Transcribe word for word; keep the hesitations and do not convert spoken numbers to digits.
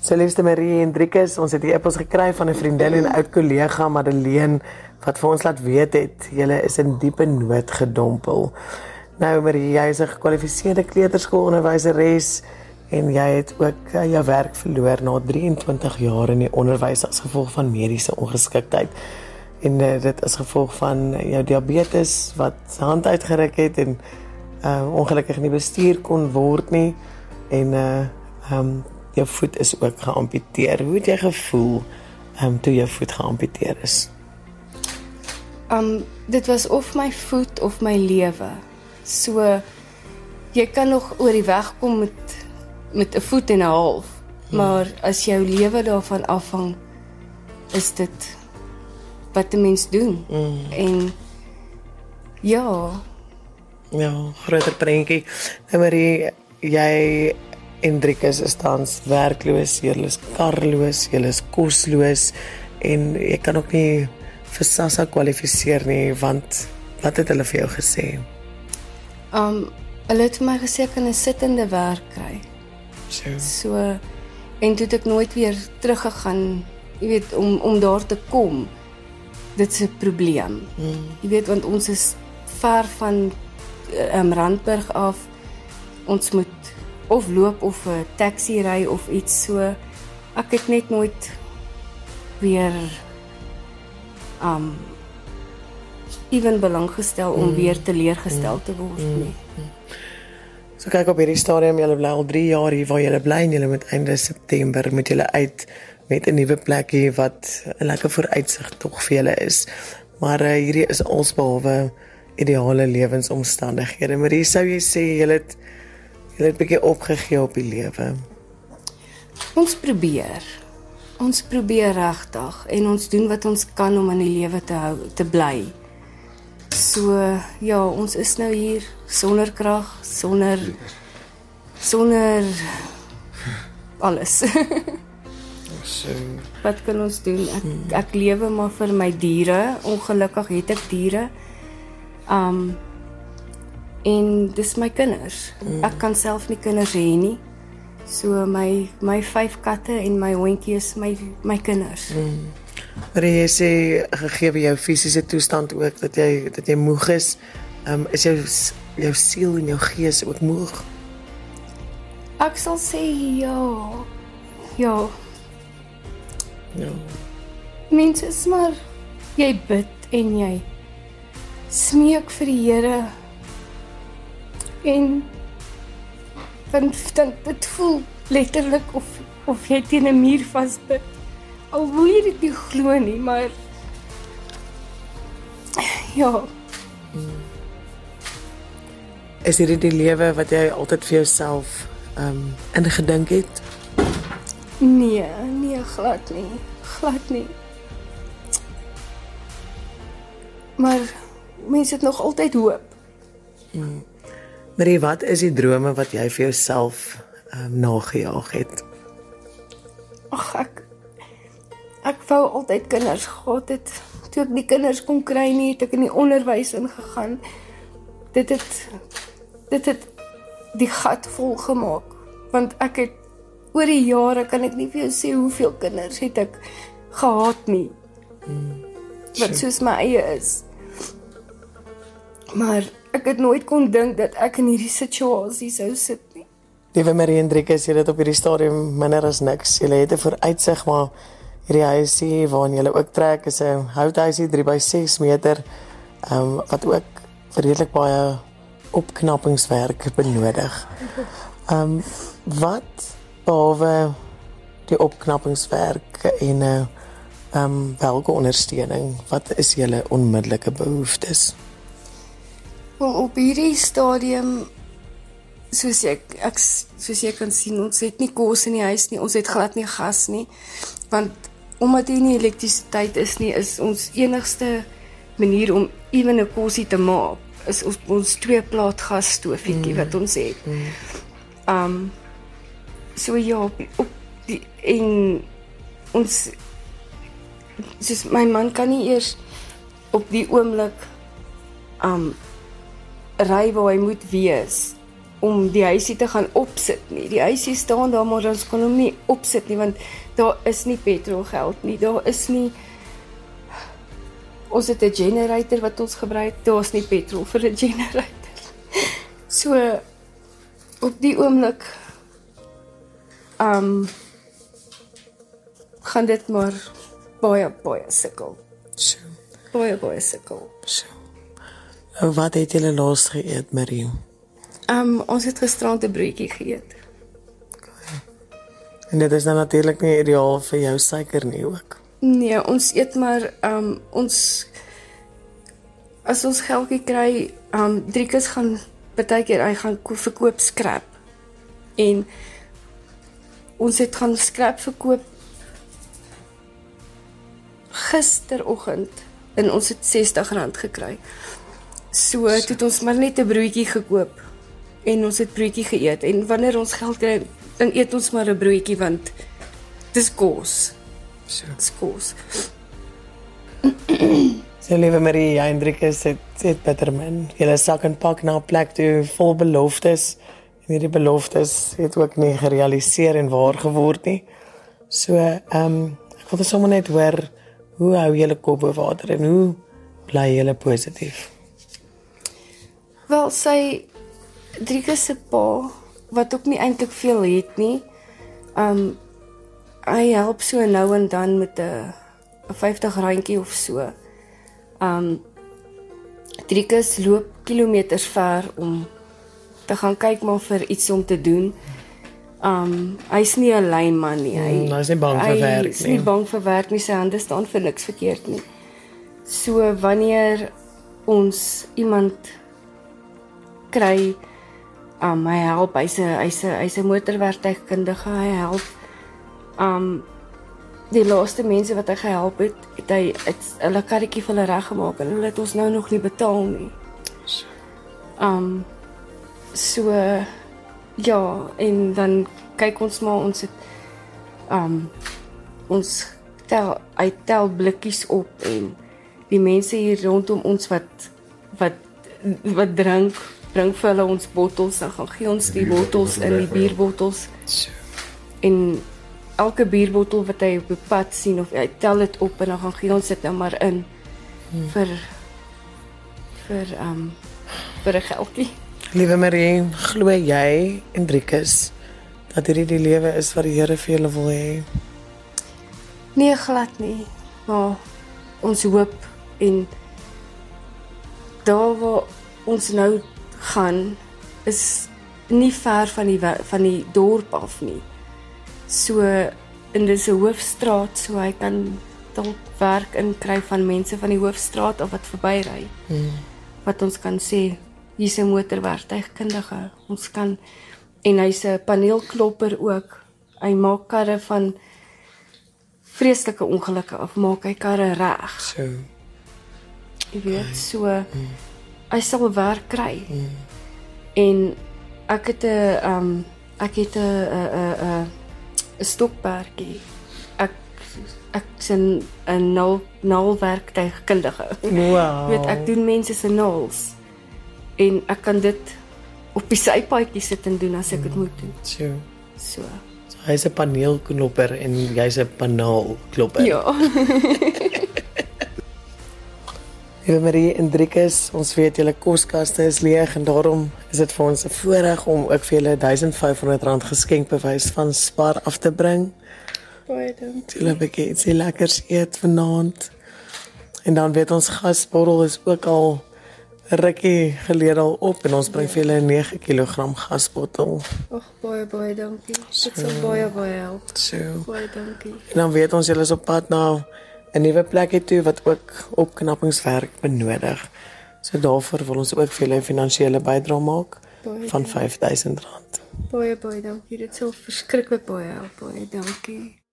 Celeste Marie Hendrikus, ons het die e-pos gekry van 'n vriendin en oud kollega Madeleine wat vir ons laat weet het, julle is in diepe nood gedompel. Nou Marie, jy is 'n gekwalifiseerde kleuterskoolonderwyseres en jy het ook uh, jou werk verloor na drieëntwintig jaar in die onderwys as gevolg van mediese ongeskiktheid. En uh, dit is gevolg van jou diabetes wat hand uitgeruk het en uh, ongelukkig nie bestuur kon word nie en uh, um, jou voet is ook geamputeer. Hoe het jy gevoel um, toe jou voet geamputeer is? Um, dit was of my voet of my lewe. So, jy kan nog oor die weg kom met, met 'n voet en 'n half, hmm. maar as jou lewe daarvan afhang, is dit wat 'n mens doen. Hmm. En ja. Ja, groter prentjie. Nou Marie, jy Hendrikus is tans werkloos, jy is karloos, jy is kosloos en jy kan ook nie vir SASSA kwalifiseer nie, want wat het hulle vir jou gesê? Um, hulle het vir my gesê ek kan 'n sittende werk kry. So. So, en toe het ek nooit weer teruggegaan, jy weet, om, om daar te kom. Dit is 'n probleem. Hmm. Jy weet, want ons is ver van um, Randburg af, ons moet of loop of 'n taxi ry of iets, so ek het net nooit weer um ewen belang gestel om mm. weer teleurgestel te word mm. nie. So kyk op hierdie stadium, julle bly al drie jaar hier waar julle bly en julle moet einde September moet julle uit met 'n nuwe plekkie wat 'n lekker vooruitsig tog vir julle is. Maar uh, hierdie is alsbehalwe ideale lewensomstandighede. Maar hier sou jy sê julle het Jy het 'n bietjie opgegee op die lewe. Ons probeer. Ons probeer regtig en ons doen wat ons kan om in die lewe te hou, te bly. So ja, ons is nou hier sonder krag, sonder sonder alles. So. Wat kan ons doen? Ek, ek lewe maar vir my diere. Ongelukkig het ek diere. Um En dis my kinders. Mm. Ek kan self nie kinders hê nie. So my my vyf katte en my hondjie is my my kinders. Mm. Maar jy sê gegee jou fisiese toestand ook dat jy dat jy moeg is, um, is jou jou siel en jou gees ook moeg? Ek sal sê ja. Ja. Ja. Mense is maar jy bid en jy smeek vir die Here. En dan, dan dit voel letterlik of, of jy teen 'n muur vasbid. Al wil jy dit nie glo nie, maar ja. Is dit die lewe wat jy altyd vir jouself um, ingedink het? Nee, nee, glad nie. Glad nie. Maar mense het nog altyd hoop. Hmm. Marie, wat is die drome wat jy vir jouself um, nagejaag het? Ag, ek ek wou altyd kinders gehad het. Toe ek die kinders kon kry nie, het ek in die onderwys ingegaan. Dit het dit het die gat vol gemaak, want ek het oor die jare, kan ek nie vir jou sê hoeveel kinders het ek gehad nie. Hmm, wat soos my eie is. Maar ek het nooit kon dink dat ek in hierdie situasie sou sit nie. Liewe Marie Hendrikus, jy het op hierdie stadium minder as niks. Jy het 'n vooruitsig, maar hierdie huisie waarin jy ook trek is 'n houthuisie drie by ses meter, um, wat ook redelik baie opknappingswerk benodig. Um, wat behalwe die opknappingswerk en uh, um, welke ondersteuning, wat is julle onmiddellike behoeftes? Op hierdie stadium, soos jy, ek, soos jy kan sien, ons het nie kos in die huis nie, ons het glad nie gas nie, want omdat hier nie elektrisiteit is nie, is ons enigste manier om ewen 'n kosie te maak, is ons, ons twee plaat gasstoofietjie mm. wat ons het. Mm. Um, so ja, op, op die, en ons, soos my man kan nie eers op die oomblik um, ry waar hy moet wees, om die huisie te gaan opsit, opsit nie. Die huisie staan daar, maar ons kan hom nie opsit nie, want daar is nie petrolgeld nie, daar is nie, ons het 'n generator wat ons gebruik, daar is nie petrol vir 'n generator. So, op die oomblik, um, gaan dit maar baie, baie sukkel. So, Baie, baie sukkel. so. Nou, wat het julle laas geëet, Marie? Um, ons het gisterand 'n broodjie geëet. En dit is dan natuurlik nie ideaal vir jou suiker nie ook. Nee, ons eet maar, um, ons, as ons geldjie kry, um, Driekus gaan, partykeer, hy gaan ko- verkoop scrap. En ons het gaan scrap verkoop gisteroggend, en ons het sestig rand gekry. So, toe het ons maar net 'n broodjie gekoop, en ons het broodjie geëet, en wanneer ons geld kry, dan eet ons maar 'n broodjie, want dis kos. So. Dis kos. So, liewe Marie, jy en Driekus het, het bitter min. Julle sak en pak na 'n plek toe vol beloftes, en hierdie beloftes het ook nie gerealiseer en waar geword nie. So, ehm um, ek wil sommer net hoor, hoe hou julle kop bo water en hoe bly julle positief? Wel, sy Driekus se pa, wat ook nie eintlik veel het nie, um, hy help so nou en dan met 'n vyftig randjie of so. Um, Driekus loop kilometers ver om te gaan kyk maar vir iets om te doen. Um, hy's nie 'n lynman nie. Hy, Mm, hy's nie bang vir werk Hy is nie nie. bang vir werk nie, sy hande staan vir niks verkeerd nie. So wanneer ons iemand kry, um, hy help, hy's 'n hy's 'n hy's 'n motorwerktuigkundige, hy help. Um, die laaste mense wat hy gehelp het, het hy het hulle karretjie vir hulle reggemaak en hulle het ons nou nog nie betaal nie. Um, so, ja, en dan kyk ons maar, ons het, um, ons tel, hy tel blikkies op en die mense hier rondom ons wat, wat, wat drink, bring vir hulle ons bottels, dan gaan gee ons die bottels in, die bierbottels. So. En elke bierbottel wat hy op die pad sien, of hy tel dit op en dan gaan gee ons dit nou maar in hmm. vir vir um, vir 'n geldjie. Liewe Marie, glo jy en Driekus dat hierdie die lewe is wat die Here vir julle wil hê? Nee, glad nie. Maar ons hoop, en daar waar ons nou gaan is nie ver van die van die dorp af nie. So, en dis 'n hoofstraat, so hy kan dalk werk inkry van mense van die hoofstraat of wat verbyry. Hmm. Wat ons kan sê, hier's 'n motorwerktuigkundige. Ons kan, en hy's 'n paneelklopper ook. Hy maak karre van vreeslike ongelukke af, maak hy karre reg. So. Jy weet, Okay. so mm. hy sal werk kry. Mm. En ek het 'n um ek het 'n 'n 'n 'n stokperdjie. Ek ek sien 'n nul nulwerktuigkundige. Wow. Jy weet, ek doen mense se naels. En ek kan dit op die sypaadjie sit en doen as ek dit mm. moet doen. So. So. So hy's 'n paneelklopper en jy's 'n panaalklopper. Ja. Liewe Marie en Driekus, ons weet julle koskaste is leeg en daarom is dit vir ons 'n voorreg om ook vir julle duisend vyf honderd rand geskenkbewys van Spar af te bring. Baie dankie. Julle 'n bietjie ietsie lekkers eet vanaand. En dan weet ons gasbottel is ook al 'n rukkie gelede al op en ons bring vir julle 'n nege kilogram gasbottel. Ag, baie baie dankie. Dit sal baie baie help. So. Baie dankie. En dan weet ons julle is op pad na 'n nuwe plek toe wat ook opknappingswerk benodig. So daarvoor wil ons ook vir julle 'n finansiële bydrae maak Baie van dankie. vyf duisend rand. Baie baie dankie. Dit sal verskriklik baie help. Baie dankie.